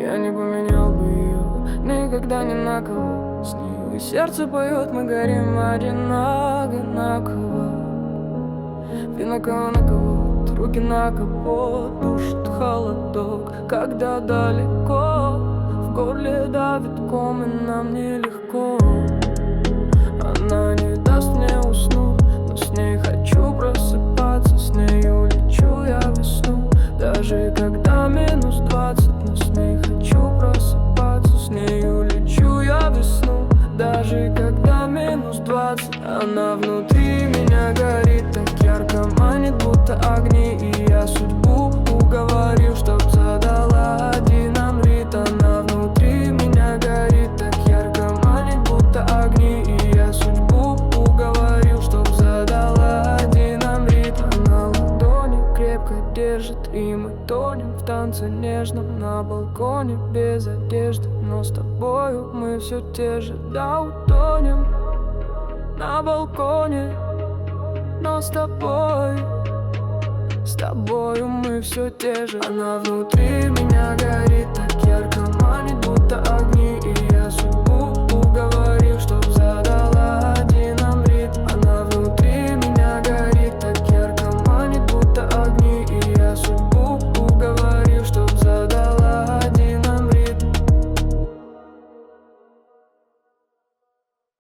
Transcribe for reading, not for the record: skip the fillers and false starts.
Я не поменял бы ее никогда ни на кого. С нее и сердце поет, мы горим одинаково. Вино на кого, руки на капот, душит холодок, когда далеко. В горле давит ком, и нам нелегко. Она не даст мне уснуть, но с ней хочу просыпаться. С нею лечу я в весну, даже когда минус 20. Но с ней хочу просыпаться. С нею лечу я в весну, даже когда минус 20. Она внутри меня горит, так ярко манит, будто огни. И я судьбу уговорил, чтоб задала динамит. Она внутри меня горит, так ярко манит, будто огни. И я судьбу уговорил, чтоб задала динамит. Она ладони крепко держит, и мы тонем в танце нежном на балконе без одежды. Но с тобою мы все те же, да, утонем на балконе. Но с тобою мы все те же. Она внутри меня горит, так ярко манит, будто огонь.